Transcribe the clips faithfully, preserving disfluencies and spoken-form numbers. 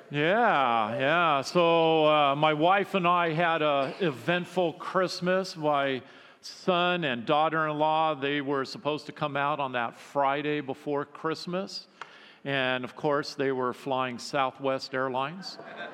Yeah, yeah. So uh, my wife and I had a eventful Christmas. My son and daughter-in-law, they were supposed to come out on that Friday before Christmas. And of course, they were flying Southwest Airlines.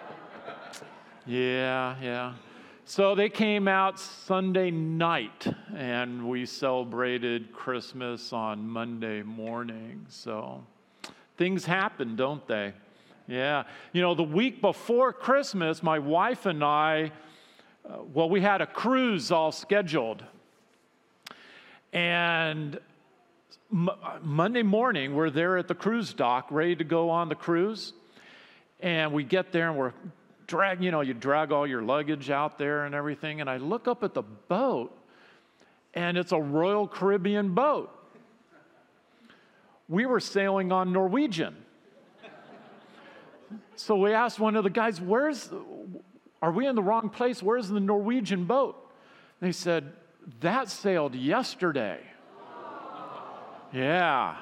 Yeah, yeah. So they came out Sunday night, and we celebrated Christmas on Monday morning. So things happen, don't they? Yeah. You know, the week before Christmas, my wife and I, uh, well, we had a cruise all scheduled. And m- Monday morning, we're there at the cruise dock, ready to go on the cruise. And we get there and we're drag, you know, you drag all your luggage out there and everything. And I look up at the boat, and it's a Royal Caribbean boat. We were sailing on Norwegian. So we asked one of the guys, where's, are we in the wrong place? Where's the Norwegian boat? They said, that sailed yesterday. Yeah.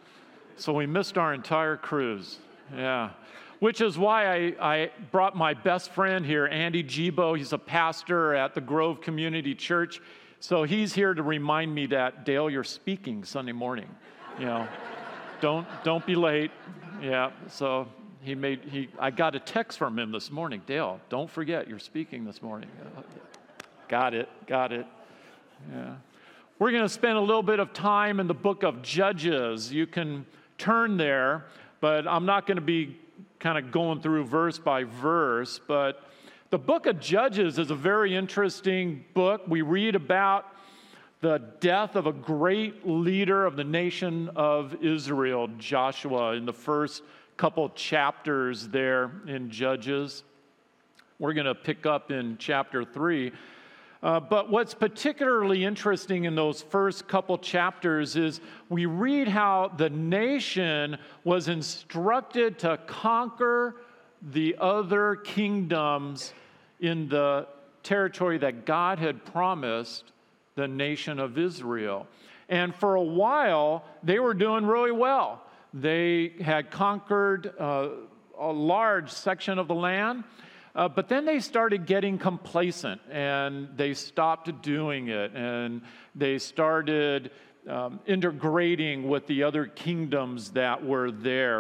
So we missed our entire cruise. Yeah. Which is why I, I brought my best friend here, Andy Gibo. He's a pastor at the Grove Community Church. So he's here to remind me that, Dale, you're speaking Sunday morning. You know, don't don't be late. Yeah. So he made he. I got a text from him this morning. Dale, don't forget you're speaking this morning. Got it. Got it. Yeah. We're going to spend a little bit of time in the book of Judges. You can turn there, but I'm not going to be kind of going through verse by verse, but the book of Judges is a very interesting book. We read about the death of a great leader of the nation of Israel, Joshua, in the first couple chapters there in Judges. We're going to pick up in chapter three. Uh, but what's particularly interesting in those first couple chapters is we read how the nation was instructed to conquer the other kingdoms in the territory that God had promised the nation of Israel. And for a while, they were doing really well. They had conquered uh, a large section of the land. Uh, but then they started getting complacent, and they stopped doing it, and they started um, integrating with the other kingdoms that were there.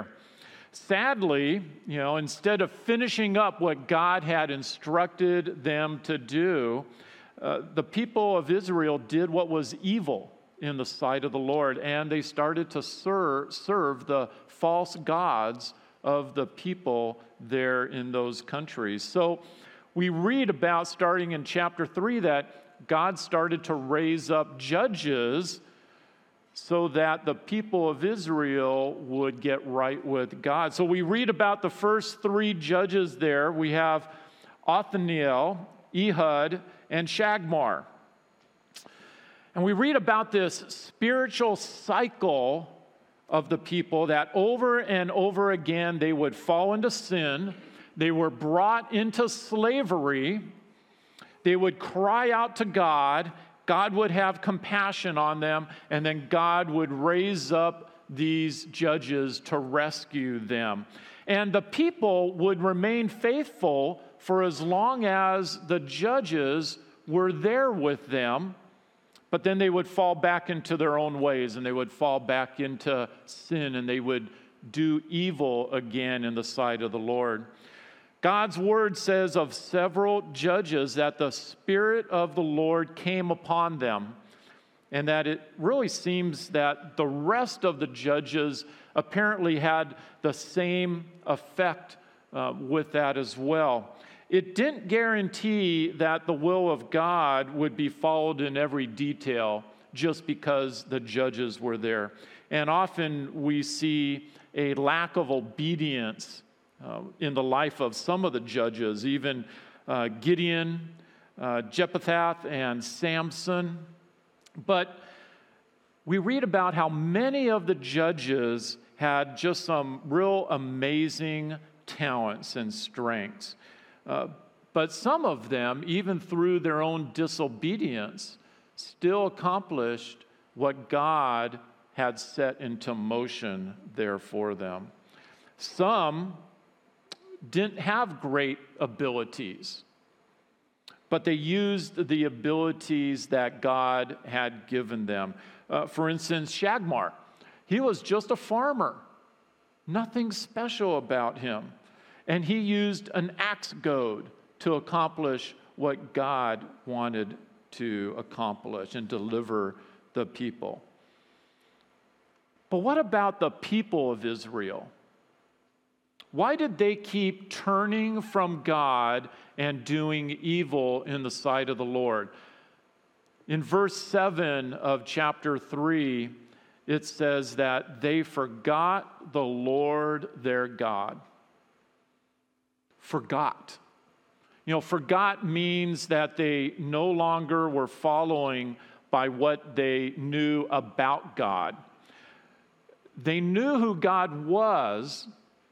Sadly, you know, instead of finishing up what God had instructed them to do, uh, the people of Israel did what was evil in the sight of the Lord, and they started to serve, serve the false gods of the people there in those countries. So we read about, starting in chapter three, that God started to raise up judges so that the people of Israel would get right with God. So we read about the first three judges there. We have Othniel, Ehud, and Shagmar. And we read about this spiritual cycle of the people that over and over again they would fall into sin. They were brought into slavery. They would cry out to God. God would have compassion on them, and then God would raise up these judges to rescue them. And the people would remain faithful for as long as the judges were there with them. But then they would fall back into their own ways, and they would fall back into sin, and they would do evil again in the sight of the Lord. God's word says of several judges that the Spirit of the Lord came upon them, and that it really seems that the rest of the judges apparently had the same effect uh, with that as well. It didn't guarantee that the will of God would be followed in every detail just because the judges were there. And often we see a lack of obedience uh, in the life of some of the judges, even uh, Gideon, uh, Jephthah, and Samson. But we read about how many of the judges had just some real amazing talents and strengths. Uh, but some of them, even through their own disobedience, still accomplished what God had set into motion there for them. Some didn't have great abilities, but they used the abilities that God had given them. Uh, for instance, Shagmar, he was just a farmer. Nothing special about him. And he used an axe goad to accomplish what God wanted to accomplish and deliver the people. But what about the people of Israel? Why did they keep turning from God and doing evil in the sight of the Lord? In verse seven of chapter three, it says that they forgot the Lord their God. Forgot. You know, forgot means that they no longer were following by what they knew about God. They knew who God was.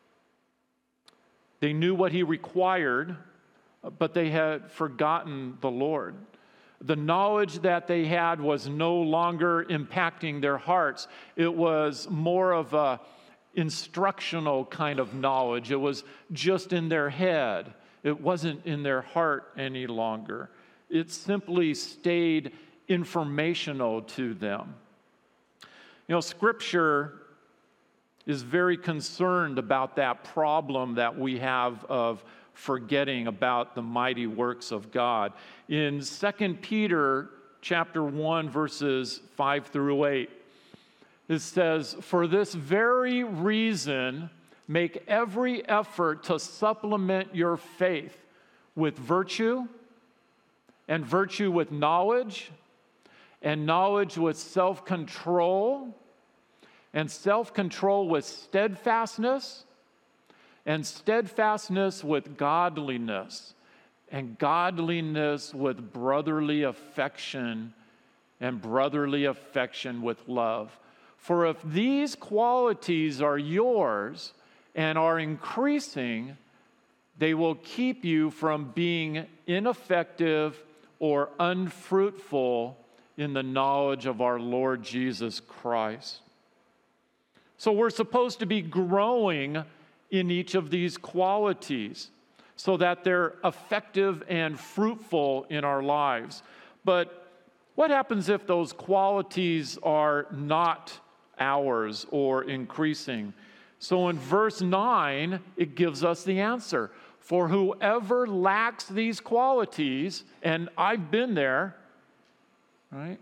They knew what he required, but they had forgotten the Lord. The knowledge that they had was no longer impacting their hearts. It was more of a instructional kind of knowledge. It was just in their head. It wasn't in their heart any longer. It simply stayed informational to them. You know, Scripture is very concerned about that problem that we have of forgetting about the mighty works of God. In Second Peter chapter one, verses five through eight, it says, "For this very reason, make every effort to supplement your faith with virtue, and virtue with knowledge, and knowledge with self-control, and self-control with steadfastness, and steadfastness with godliness, and godliness with brotherly affection, and brotherly affection with love. For if these qualities are yours and are increasing, they will keep you from being ineffective or unfruitful in the knowledge of our Lord Jesus Christ." So we're supposed to be growing in each of these qualities so that they're effective and fruitful in our lives. But what happens if those qualities are not ours or increasing? So in verse nine, it gives us the answer. "For whoever lacks these qualities," and I've been there, right,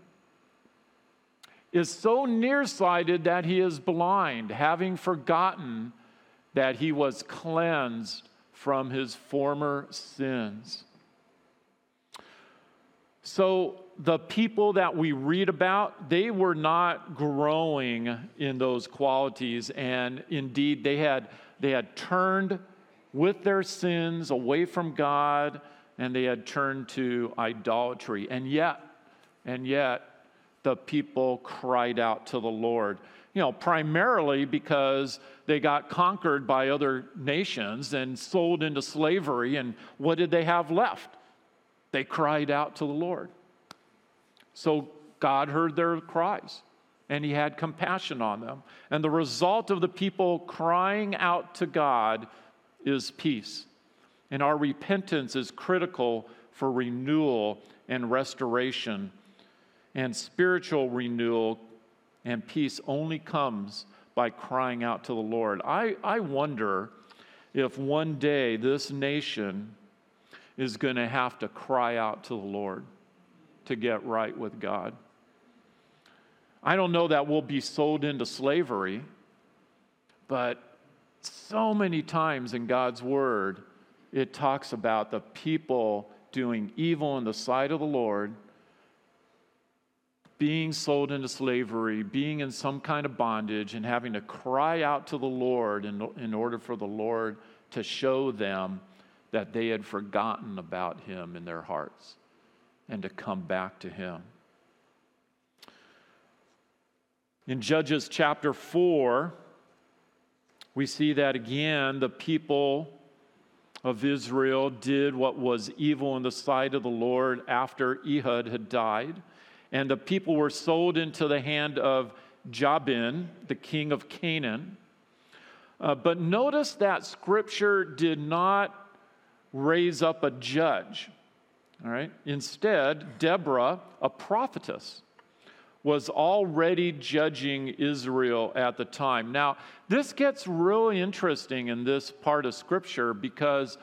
"is so nearsighted that he is blind, having forgotten that he was cleansed from his former sins." So the people that we read about, they were not growing in those qualities, and indeed they had they had turned with their sins away from God, and they had turned to idolatry. And yet, and yet, the people cried out to the Lord. You know, primarily because they got conquered by other nations and sold into slavery, and what did they have left? They cried out to the Lord. So God heard their cries, and he had compassion on them. And the result of the people crying out to God is peace. And our repentance is critical for renewal and restoration. And spiritual renewal and peace only comes by crying out to the Lord. I, I wonder if one day this nation is going to have to cry out to the Lord to get right with God. I don't know that we'll be sold into slavery, but so many times in God's Word, it talks about the people doing evil in the sight of the Lord, being sold into slavery, being in some kind of bondage, and having to cry out to the Lord in, in order for the Lord to show them that they had forgotten about him in their hearts and to come back to him. In Judges chapter four, we see that again, the people of Israel did what was evil in the sight of the Lord after Ehud had died. And the people were sold into the hand of Jabin, the king of Canaan. Uh, but notice that Scripture did not raise up a judge. All right. Instead, Deborah, a prophetess, was already judging Israel at the time. Now, this gets really interesting in this part of Scripture because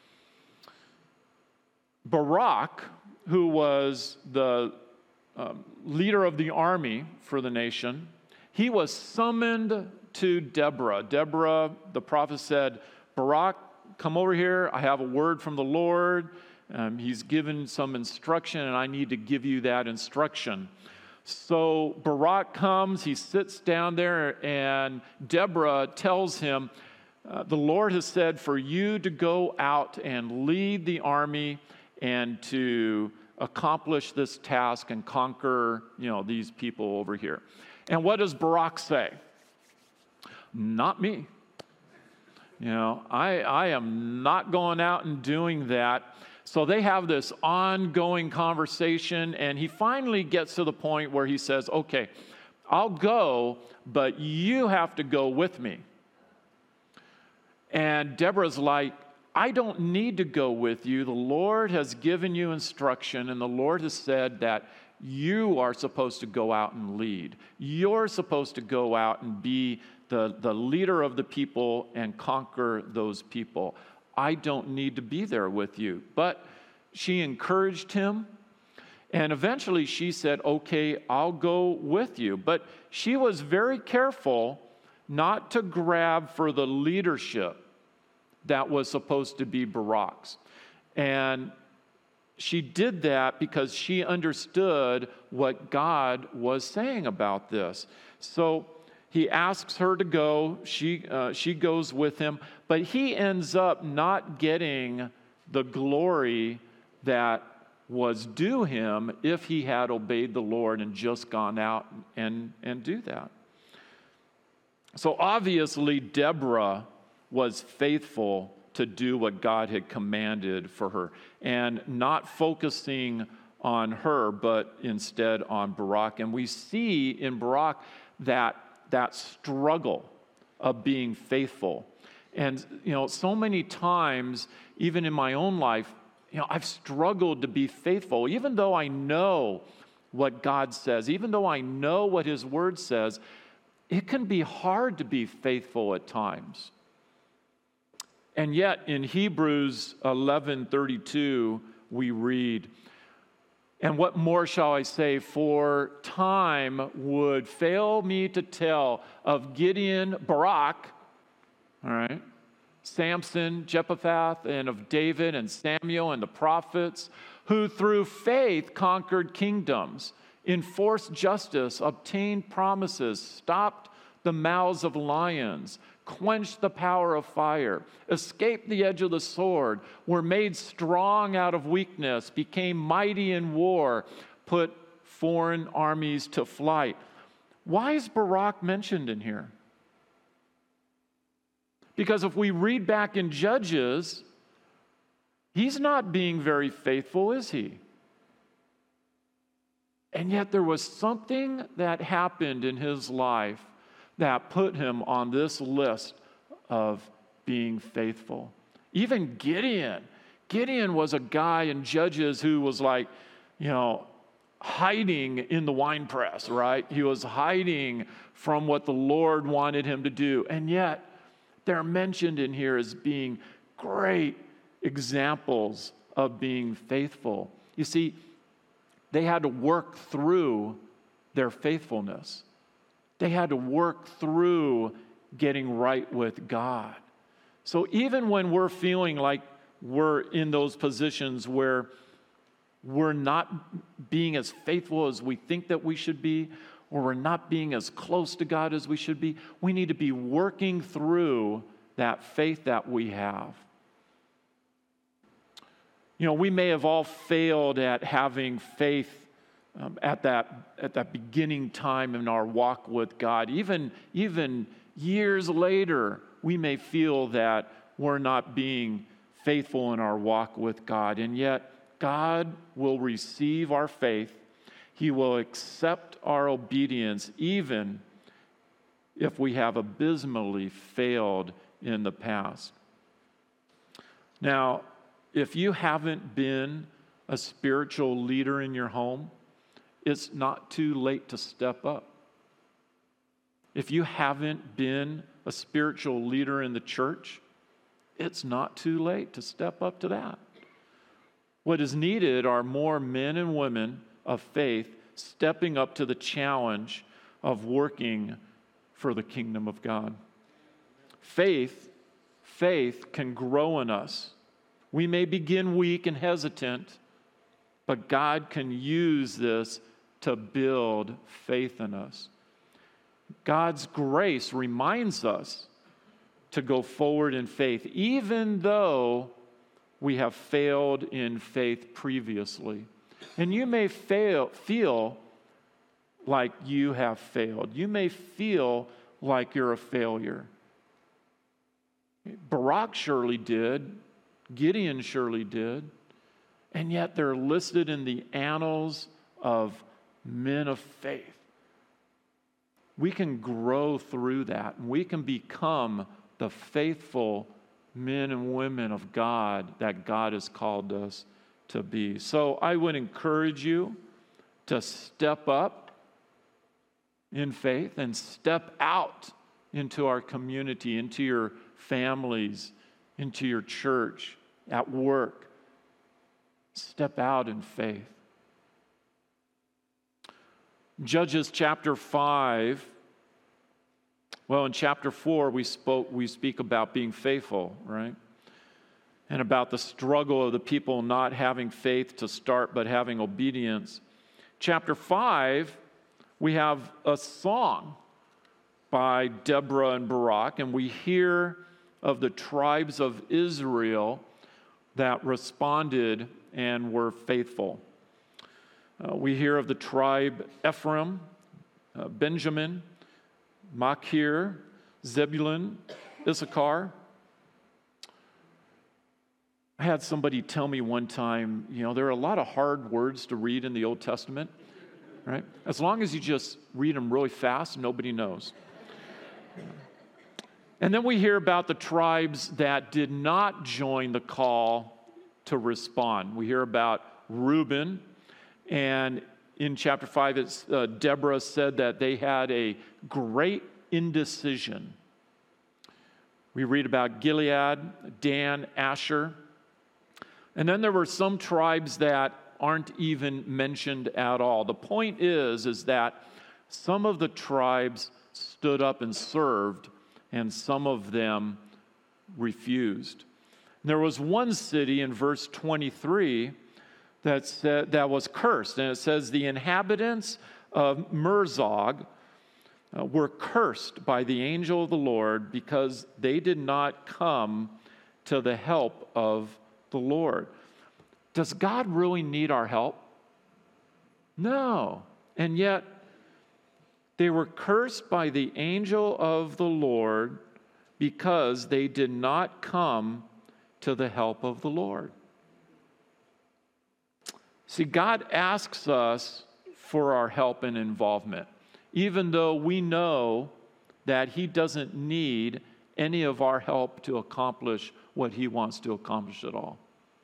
Barak, who was the um, leader of the army for the nation, he was summoned to Deborah. Deborah, the prophet, said, Barak, come over here. I have a word from the Lord. Um, he's given some instruction, and I need to give you that instruction. So Barak comes, he sits down there, and Deborah tells him, uh, the Lord has said for you to go out and lead the army and to accomplish this task and conquer, you know, these people over here. And what does Barak say? Not me. You know, I, I am not going out and doing that. So they have this ongoing conversation, and he finally gets to the point where he says, okay, I'll go, but you have to go with me. And Deborah's like, I don't need to go with you. The Lord has given you instruction, and the Lord has said that you are supposed to go out and lead. You're supposed to go out and be the, the leader of the people and conquer those people. I don't need to be there with you. But she encouraged him, and eventually she said, okay, I'll go with you. But she was very careful not to grab for the leadership that was supposed to be Barak's. And she did that because she understood what God was saying about this. So he asks her to go. She, uh, she goes with him. But he ends up not getting the glory that was due him if he had obeyed the Lord and just gone out and, and do that. So obviously, Deborah was faithful to do what God had commanded for her and not focusing on her, but instead on Barak. And we see in Barak that, that struggle of being faithful. And, you know, so many times, even in my own life, you know, I've struggled to be faithful, even though I know what God says, even though I know what His Word says, it can be hard to be faithful at times. And yet, in Hebrews eleven thirty-two, we read, and what more shall I say? For time would fail me to tell of Gideon, Barak, all right, Samson, Jephthah, and of David and Samuel and the prophets, who through faith conquered kingdoms, enforced justice, obtained promises, stopped the mouths of lions, quenched the power of fire, escaped the edge of the sword, were made strong out of weakness, became mighty in war, put foreign armies to flight. Why is Barak mentioned in here? Because if we read back in Judges, he's not being very faithful, is he? And yet there was something that happened in his life that put him on this list of being faithful. Even Gideon. Gideon was a guy in Judges who was like, you know, hiding in the winepress, right? He was hiding from what the Lord wanted him to do. And yet, they're mentioned in here as being great examples of being faithful. You see, they had to work through their faithfulness. They had to work through getting right with God. So even when we're feeling like we're in those positions where we're not being as faithful as we think that we should be, or we're not being as close to God as we should be, we need to be working through that faith that we have. You know, we may have all failed at having faith Um, at that at that beginning time in our walk with God. Even, even years later, we may feel that we're not being faithful in our walk with God. And yet, God will receive our faith. He will accept our obedience even if we have abysmally failed in the past. Now, if you haven't been a spiritual leader in your home, it's not too late to step up. If you haven't been a spiritual leader in the church, it's not too late to step up to that. What is needed are more men and women of faith stepping up to the challenge of working for the kingdom of God. Faith, faith can grow in us. We may begin weak and hesitant, but God can use this to build faith in us. God's grace reminds us to go forward in faith, even though we have failed in faith previously. And you may fail, feel like you have failed. You may feel like you're a failure. Barak surely did. Gideon surely did. And yet they're listed in the annals of men of faith. We can grow through that, and we can become the faithful men and women of God that God has called us to be. So I would encourage you to step up in faith and step out into our community, into your families, into your church, at work. Step out in faith. Judges chapter five. Well, in chapter four, we spoke, we speak about being faithful, right? And about the struggle of the people not having faith to start, but having obedience. Chapter five, we have a song by Deborah and Barak, and we hear of the tribes of Israel that responded and were faithful. Uh, we hear of the tribe Ephraim, uh, Benjamin, Machir, Zebulun, Issachar. I had somebody tell me one time, you know, there are a lot of hard words to read in the Old Testament, right? As long as you just read them really fast, nobody knows. And then we hear about the tribes that did not join the call to respond. We hear about Reuben, and in chapter five, it's, uh, Deborah said that they had a great indecision. We read about Gilead, Dan, Asher. And then there were some tribes that aren't even mentioned at all. The point is, is that some of the tribes stood up and served, and some of them refused. And there was one city in verse twenty-three that said, that was cursed, and it says the inhabitants of Merzog uh, were cursed by the angel of the Lord because they did not come to the help of the Lord. Does God really need our help? No. And yet, they were cursed by the angel of the Lord because they did not come to the help of the Lord. See, God asks us for our help and involvement, even though we know that He doesn't need any of our help to accomplish what He wants to accomplish at all.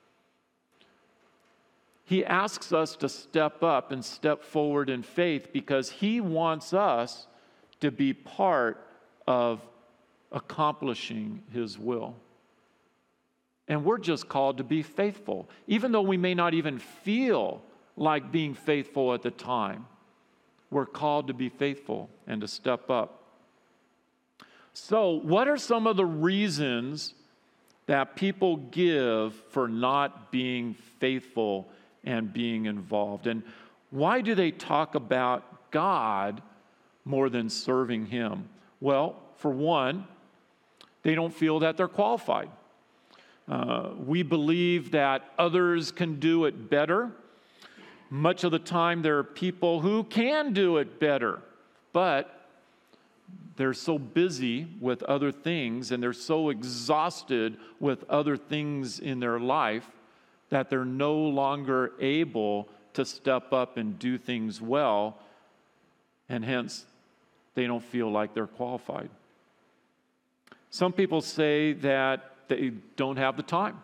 He asks us to step up and step forward in faith because He wants us to be part of accomplishing His will. And we're just called to be faithful, even though we may not even feel like being faithful at the time. We're called to be faithful and to step up. So, what are some of the reasons that people give for not being faithful and being involved? And why do they talk about God more than serving Him? Well, for one, they don't feel that they're qualified. Uh, we believe that others can do it better. Much of the time, there are people who can do it better, but they're so busy with other things and they're so exhausted with other things in their life that they're no longer able to step up and do things well, and hence they don't feel like they're qualified. Some people say that they don't have the time.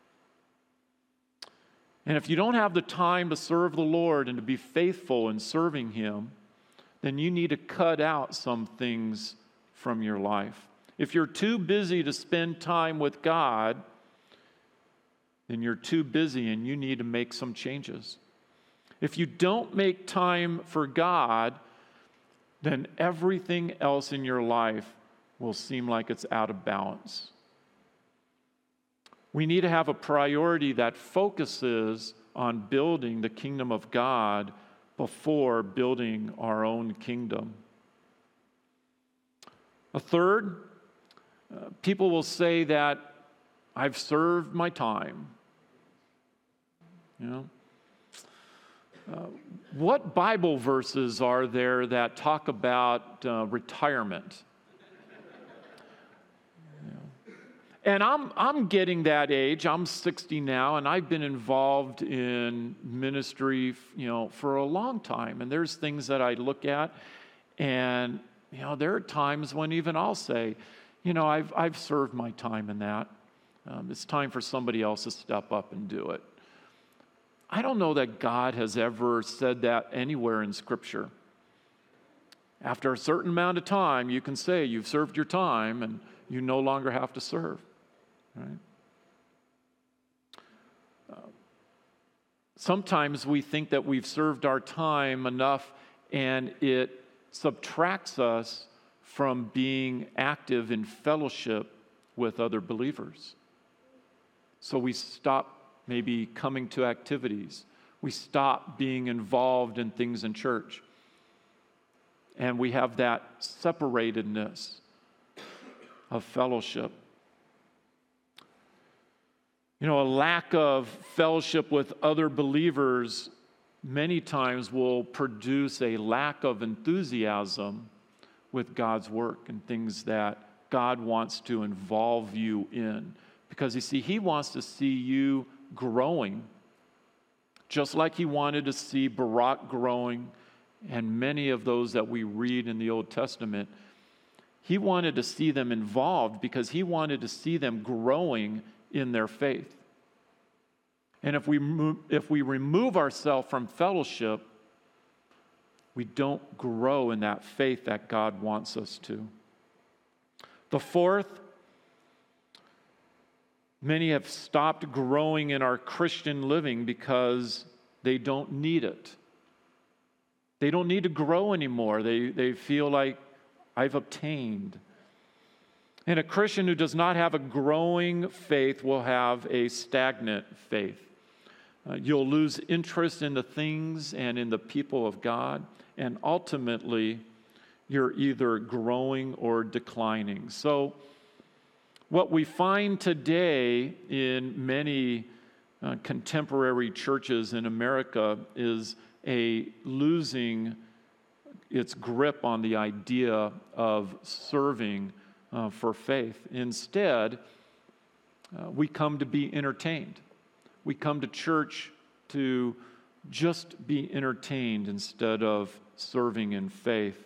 And if you don't have the time to serve the Lord and to be faithful in serving Him, then you need to cut out some things from your life. If you're too busy to spend time with God, then you're too busy and you need to make some changes. If you don't make time for God, then everything else in your life will seem like it's out of balance. We need to have a priority that focuses on building the kingdom of God before building our own kingdom. A third, uh, people will say that I've served my time. You know, uh, what Bible verses are there that talk about uh, retirement? And I'm I'm getting that age. I'm sixty now, and I've been involved in ministry, you know, for a long time. And there's things that I look at, and you know, there are times when even I'll say, you know, I've I've served my time in that. Um, it's time for somebody else to step up and do it. I don't know that God has ever said that anywhere in Scripture. After a certain amount of time, you can say you've served your time, and you no longer have to serve. Right? Uh, sometimes we think that we've served our time enough and it subtracts us from being active in fellowship with other believers. So we stop maybe coming to activities. We stop being involved in things in church. And we have that separatedness of fellowship. You know, a lack of fellowship with other believers many times will produce a lack of enthusiasm with God's work and things that God wants to involve you in. Because you see, He wants to see you growing, just like He wanted to see Barak growing and many of those that we read in the Old Testament. He wanted to see them involved because He wanted to see them growing in their faith. And if we move, if we remove ourselves from fellowship, we don't grow in that faith that God wants us to. The fourth, many have stopped growing in our Christian living because they don't need it. They don't need to grow anymore. They, they feel like, I've obtained. And a Christian who does not have a growing faith will have a stagnant faith. Uh, you'll lose interest in the things and in the people of God, and ultimately, you're either growing or declining. So, what we find today in many uh, contemporary churches in America is a losing its grip on the idea of serving uh, for faith. Instead, uh, we come to be entertained. We come to church to just be entertained instead of serving in faith.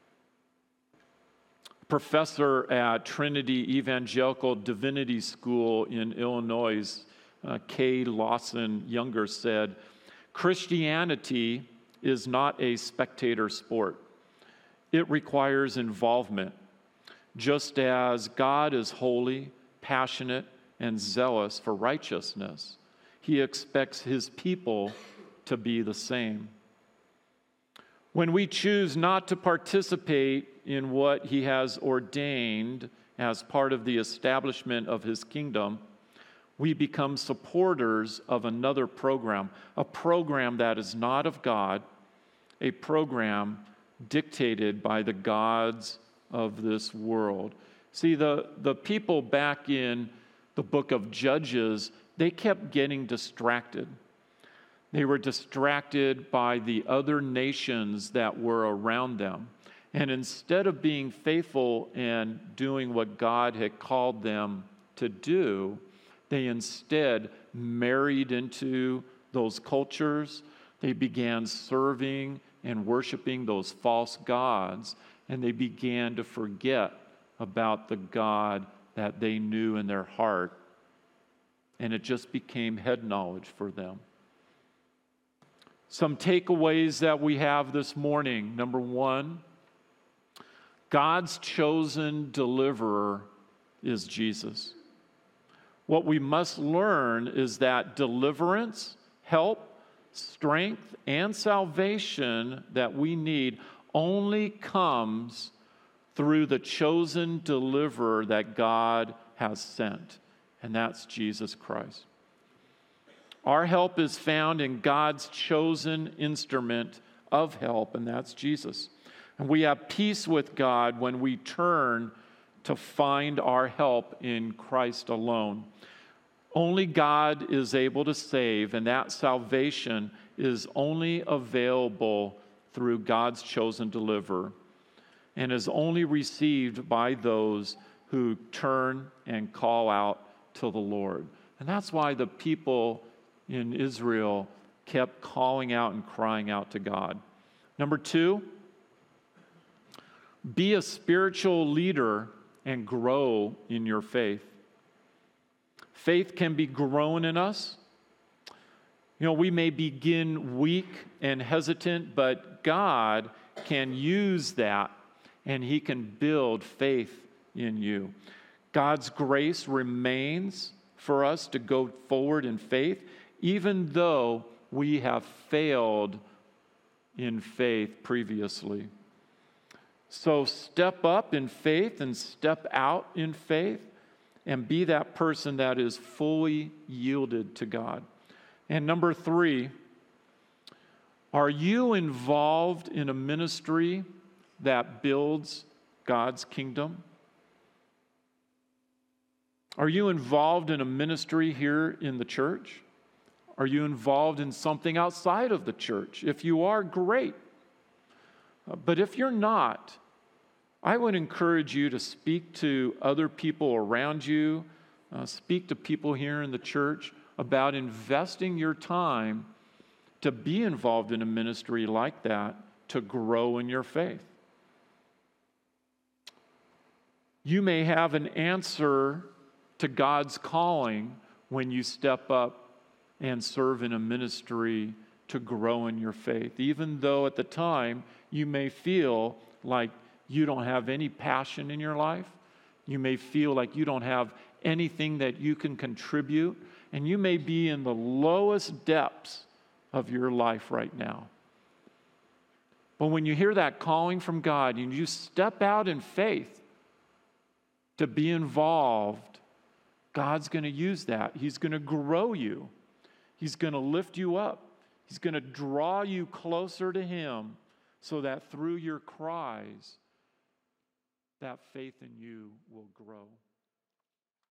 Professor at Trinity Evangelical Divinity School in Illinois, uh, Kay Lawson Younger, said, Christianity is not a spectator sport. It requires involvement. Just as God is holy, passionate, and zealous for righteousness, He expects His people to be the same. When we choose not to participate in what He has ordained as part of the establishment of His kingdom, we become supporters of another program, a program that is not of God, a program dictated by the gods of this world. See, the, the people back in the book of Judges, they kept getting distracted. They were distracted by the other nations that were around them. And instead of being faithful and doing what God had called them to do, they instead married into those cultures. They began serving and worshiping those false gods. and they began to forget about the God that they knew in their heart, and it just became head knowledge for them. Some takeaways that we have this morning. Number one, God's chosen deliverer is Jesus. What we must learn is that deliverance, help, strength, and salvation that we need only comes through the chosen deliverer that God has sent, and that's Jesus Christ. Our help is found in God's chosen instrument of help, and that's Jesus. And we have peace with God when we turn to find our help in Christ alone. Only God is able to save, and that salvation is only available through God's chosen deliverer, and is only received by those who turn and call out to the Lord. And that's why the people in Israel kept calling out and crying out to God. Number two, be a spiritual leader and grow in your faith. Faith can be grown in us. You know, we may begin weak and hesitant, but God can use that, and He can build faith in you. God's grace remains for us to go forward in faith, even though we have failed in faith previously. So step up in faith and step out in faith and be that person that is fully yielded to God. And number three, are you involved in a ministry that builds God's kingdom? Are you involved in a ministry here in the church? Are you involved in something outside of the church? If you are, great. But if you're not, I would encourage you to speak to other people around you, uh, speak to people here in the church about investing your time to be involved in a ministry like that, to grow in your faith. You may have an answer to God's calling when you step up and serve in a ministry to grow in your faith, even though at the time you may feel like you don't have any passion in your life. You may feel like you don't have anything that you can contribute, and you may be in the lowest depths of your life right now. But when you hear that calling from God and you step out in faith to be involved, God's going to use that. He's going to grow you. He's going to lift you up. He's going to draw you closer to Him so that through your cries, that faith in you will grow.